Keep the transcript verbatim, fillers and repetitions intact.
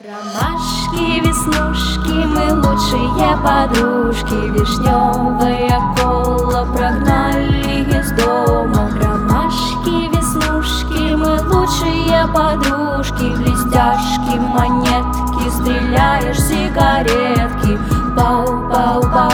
Ромашки, веснушки, мы лучшие подружки. Вишневая кола прогнали из дома. Ромашки, веснушки, мы лучшие подружки. Блестяшки, монетки, стреляешь сигаретки. Пау-пау-пау.